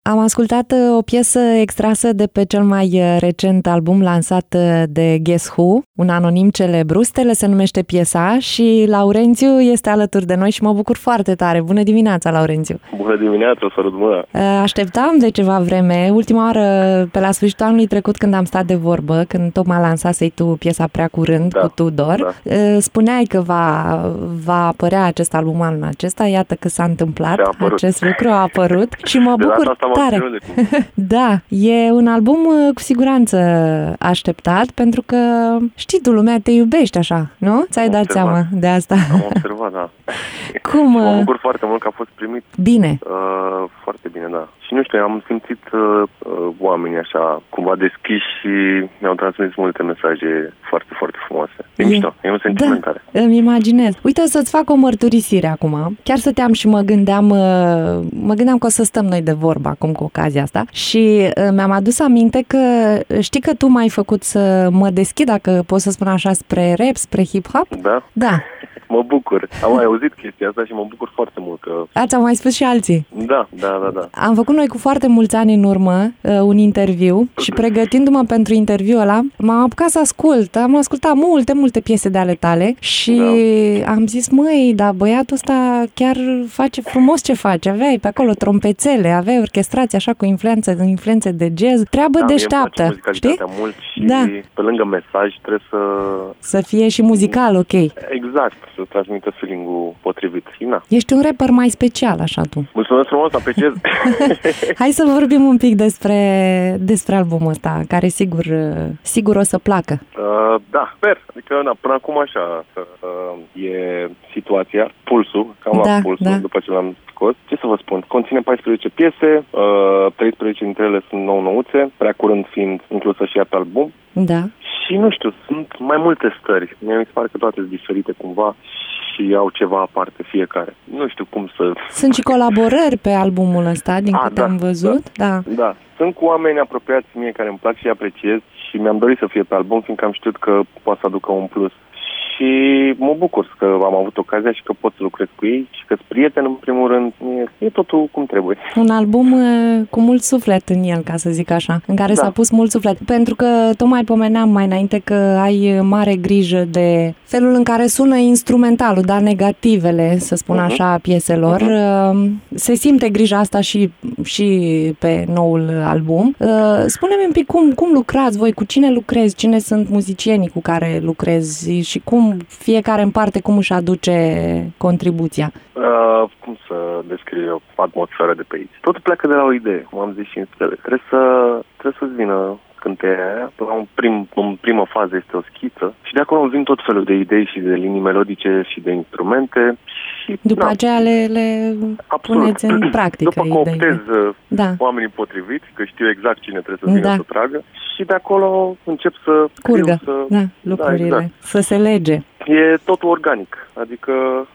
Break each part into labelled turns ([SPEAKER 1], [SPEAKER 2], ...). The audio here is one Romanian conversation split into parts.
[SPEAKER 1] Am ascultat o piesă extrasă de pe cel mai recent album lansat de Guess Who, un anonim celebru. Stele se numește piesa și Laurențiu este alături de noi și mă bucur foarte tare. Bună dimineața, Laurențiu!
[SPEAKER 2] Bună dimineața, sărut mâna!
[SPEAKER 1] Așteptam de ceva vreme. Ultima oară, pe la sfârșitul anului trecut, când am stat de vorbă, când tocmai lansasei tu piesa Prea Curând cu Tudor, spuneai că va apărea acest album anul acesta. Iată că s-a întâmplat. Acest lucru a apărut și mă bucur tare. Da, e un album cu siguranță așteptat, pentru că știi tu, lumea te iubește așa, nu? Ți-ai dat seama de asta.
[SPEAKER 2] Am observat, da.
[SPEAKER 1] Cum?
[SPEAKER 2] Mă bucur foarte mult că a fost primit.
[SPEAKER 1] Bine.
[SPEAKER 2] Foarte bine, da. Și nu știu, am simțit oamenii așa, cumva deschiși și mi-au transmis multe mesaje foarte, foarte frumoase. E mișto, e un sentiment tare.
[SPEAKER 1] Da, îmi imaginez. Uite, să-ți fac o mărturisire acum. Chiar stăteam și mă gândeam că o să stăm noi de vorbă acum cu ocazia asta și mi-am adus aminte că știi că tu m-ai făcut să mă deschid, dacă pot să spun așa, spre rap, spre hip-hop?
[SPEAKER 2] Da?
[SPEAKER 1] Da.
[SPEAKER 2] Mă bucur. Am mai auzit chestia asta și mă bucur foarte mult că...
[SPEAKER 1] Ați-au mai spus și alții.
[SPEAKER 2] Da.
[SPEAKER 1] Am făcut noi cu foarte mulți ani în urmă un interviu și pregătindu-mă pentru interviul ăla, m-am apucat să ascult. Am ascultat multe piese de ale tale și am zis, măi, dar băiatul ăsta chiar face frumos ce face. Aveai pe acolo trompețele, aveai orchestrație așa cu influențe de jazz. Treabă deșteaptă.
[SPEAKER 2] Îmi place muzicalitatea mult și pe lângă mesaj trebuie
[SPEAKER 1] să fie și muzical, ok.
[SPEAKER 2] Exact. Să transmită feeling-ul potrivit. Na.
[SPEAKER 1] Ești un rapper mai special, așa tu.
[SPEAKER 2] Mulțumesc frumos, apreciez.
[SPEAKER 1] Hai să vorbim un pic despre albumul ăsta, care sigur o să placă.
[SPEAKER 2] Da, sper. Adică, până acum așa e situația, pulsul, la pulsul după ce l-am scos. Ce să vă spun? Conține 14 piese, 13 dintre ele sunt nou-nouțe, Prea Curând fiind inclusă și ea pe album.
[SPEAKER 1] Da.
[SPEAKER 2] Și nu știu, sunt mai multe stări. Mi se pare că toate sunt diferite cumva și au ceva aparte fiecare. Nu știu cum să... Sunt
[SPEAKER 1] și colaborări pe albumul ăsta, din câte am văzut?
[SPEAKER 2] Da. Sunt cu oameni apropiați mie care îmi plac și apreciez și mi-am dorit să fie pe album, fiindcă am știut că poate să aducă un plus. Și mă bucur că am avut ocazia și că pot să lucrez cu ei și că sunt prieteni, în primul rând. E totul cum trebuie.
[SPEAKER 1] Un album cu mult suflet în el, ca să zic așa, în care s-a pus mult suflet. Pentru că tocmai pomeneam mai înainte că ai mare grijă de felul în care sună instrumentalul, dar negativele, să spun așa, a pieselor. Se simte grija asta și pe noul album. Spune-mi un pic cum lucrați voi, cu cine lucrezi, cine sunt muzicienii cu care lucrezi și cum fiecare în parte cum își aduce contribuția?
[SPEAKER 2] Cum să descriu atmosfera de pe aici? Totul pleacă de la o idee, cum am zis și în stele. Trebuie să-ți vină cânteia aia. În prima fază este o schiță și de acolo vin tot felul de idei și de linii melodice și de instrumente. Și,
[SPEAKER 1] după aceea le puneți în practică.
[SPEAKER 2] După cooptez oamenii potriviți, că știu exact cine trebuie să vină să tragă și de acolo încep să
[SPEAKER 1] curgă lucrurile, exact. Să se lege.
[SPEAKER 2] E totul organic, adică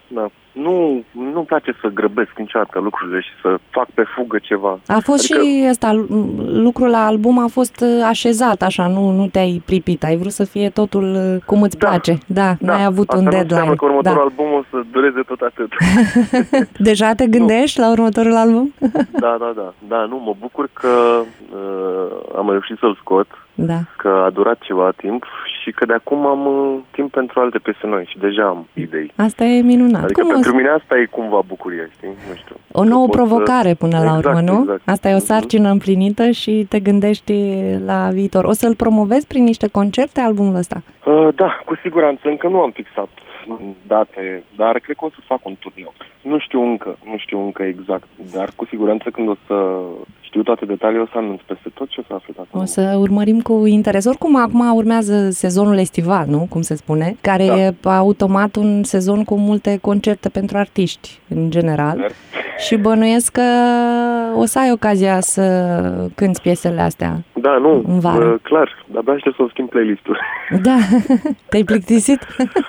[SPEAKER 2] nu-mi place să grăbesc niciodată lucrurile și să fac pe fugă ceva.
[SPEAKER 1] A fost și ăsta, lucrul la album a fost așezat așa, nu te-ai pripit, ai vrut să fie totul cum îți place. N-ai avut un deadline.
[SPEAKER 2] Asta nu că următorul album o să dureze tot atât.
[SPEAKER 1] Deja te gândești la următorul album?
[SPEAKER 2] Da, mă bucur că am reușit să-l scot, că a durat ceva timp și că de acum am timp pentru alte piese noi și deja am idei.
[SPEAKER 1] Asta e minunat.
[SPEAKER 2] Adică pentru mine asta e cumva bucuria, știi? Nu știu.
[SPEAKER 1] O nouă provocare până la urmă, nu?
[SPEAKER 2] Exact.
[SPEAKER 1] Asta e o sarcină împlinită și te gândești la viitor. O să-l promovezi prin niște concerte albumul ăsta?
[SPEAKER 2] Da, cu siguranță. Încă nu am fixat date, dar cred că o să fac un turneu. Nu știu încă exact, dar cu siguranță când o să știu toate detaliile, o să anunț peste tot ce o să afle acolo.
[SPEAKER 1] O să urmărim cu interes. Oricum, acum urmează sezonul estival, nu? Cum se spune? Care e automat un sezon cu multe concerte pentru artiști, în general. Și bănuiesc că o să ai ocazia să cânti piesele astea.
[SPEAKER 2] Da, nu, clar. Dar aștept să-mi schimb playlist-ul.
[SPEAKER 1] Da, te-ai plictisit?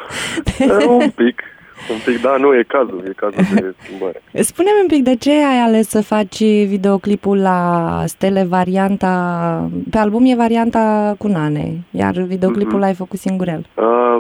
[SPEAKER 2] Un pic, da, nu, e cazul de schimbare.
[SPEAKER 1] Spune-mi un pic, de ce ai ales să faci videoclipul la Stele, varianta, pe album e varianta cu Nane, iar videoclipul l-ai făcut singurel?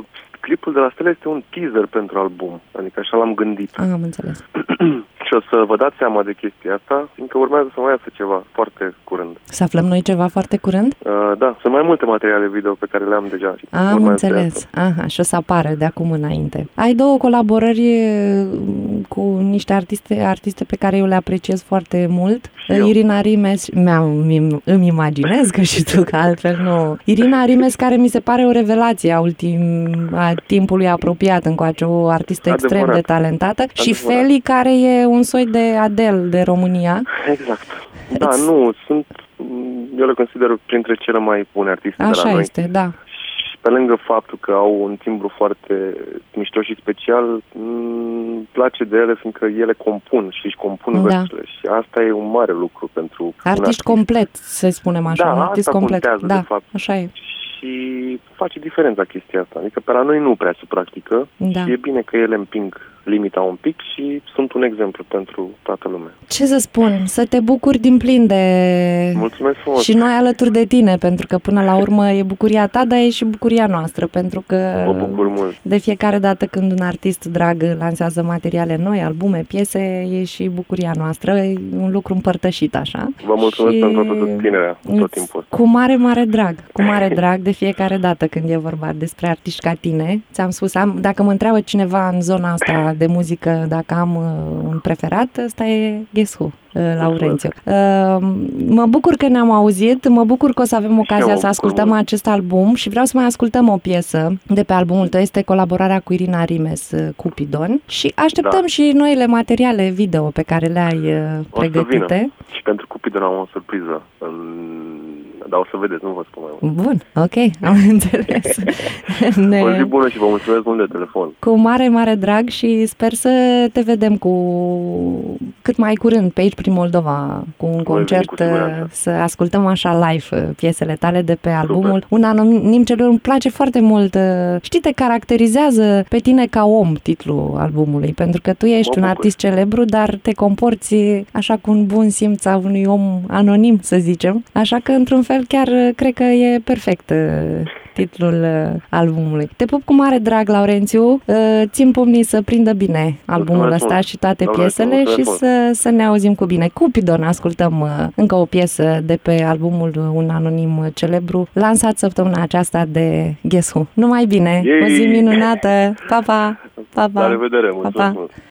[SPEAKER 2] Clipul de la stele este un teaser pentru album, adică așa l-am gândit.
[SPEAKER 1] Am înțeles.
[SPEAKER 2] Și o să vă dați seama de chestia asta, fiindcă urmează să mai iasă ceva foarte curând.
[SPEAKER 1] Să aflăm noi ceva foarte curând?
[SPEAKER 2] Da, sunt mai multe materiale video pe care le-am deja.
[SPEAKER 1] Am înțeles. Aha, și o să apară de acum înainte. Ai 2 colaborări cu niște artiste pe care eu le apreciez foarte mult. Irina Rimes, îmi imaginez că și tu, că altfel nu. Irina Rimes, care mi se pare o revelație a timpului apropiat încoace, o artistă extrem de talentată. Și Feli, care e un soi de Adele de România.
[SPEAKER 2] Exact. Da, eu le consider printre cele mai bune artiste de la noi.
[SPEAKER 1] Așa este, da.
[SPEAKER 2] Și pe lângă faptul că au un timbru foarte mișto și special, îmi place de ele, fiindcă ele compun și își compun versurile. Și asta e un mare lucru pentru
[SPEAKER 1] artist complet, să spunem așa.
[SPEAKER 2] Da,
[SPEAKER 1] un artist
[SPEAKER 2] asta
[SPEAKER 1] complet.
[SPEAKER 2] Contează, de fapt.
[SPEAKER 1] Așa e.
[SPEAKER 2] Și face diferența chestia asta. Adică pe la noi nu prea se practică și e bine că ele împing limita un pic și sunt un exemplu pentru toată lumea.
[SPEAKER 1] Ce să spun? Să te bucuri din plin de...
[SPEAKER 2] Mulțumesc frumos!
[SPEAKER 1] Și noi alături de tine, pentru că până la urmă e bucuria ta, dar e și bucuria noastră, pentru că
[SPEAKER 2] mă bucur mult.
[SPEAKER 1] De fiecare dată când un artist drag lansează materiale noi, albume, piese, e și bucuria noastră, e un lucru împărtășit așa.
[SPEAKER 2] Vă mulțumesc pentru toată susținerea tot timpul.
[SPEAKER 1] Cu mare drag de fiecare dată când e vorba despre artiști ca tine. Ți-am spus, dacă mă întreabă cineva în zona asta de muzică, dacă am un preferat, ăsta e Guess Who, Laurențiu. Mă bucur că ne-am auzit, mă bucur că o să avem ocazia să ascultăm acest album și vreau să mai ascultăm o piesă de pe albumul tău, este colaborarea cu Irina Rimes, Cupidon, și așteptăm și noile materiale video pe care le ai pregătite.
[SPEAKER 2] Și pentru Cupidon am o surpriză, dar o să vedeți, nu vă spun mai mult.
[SPEAKER 1] Bun, ok, am înțeles.
[SPEAKER 2] O zi bună și vă mulțumesc mult de telefon.
[SPEAKER 1] Cu mare drag și sper să te vedem cât mai curând pe aici prin Moldova, cu un concert, să ascultăm așa live piesele tale de pe albumul. Un anonim celor îmi place foarte mult. Știi, te caracterizează pe tine ca om titlul albumului, pentru că tu ești un artist celebru, dar te comporți așa cu un bun simț a unui om anonim, să zicem. Așa că, într-un fel, chiar cred că e perfect titlul albumului. Te pup cu mare drag, Laurențiu. Țin pumnii să prindă bine albumul ăsta și toate piesele și să ne auzim cu bine. Cupidon, ascultăm încă o piesă de pe albumul Un Anonim Celebru, lansat săptămâna aceasta de Guess Who. Numai bine! O zi minunată! Pa, pa! Pa, pa!
[SPEAKER 2] La revedere! Mulțumesc mult!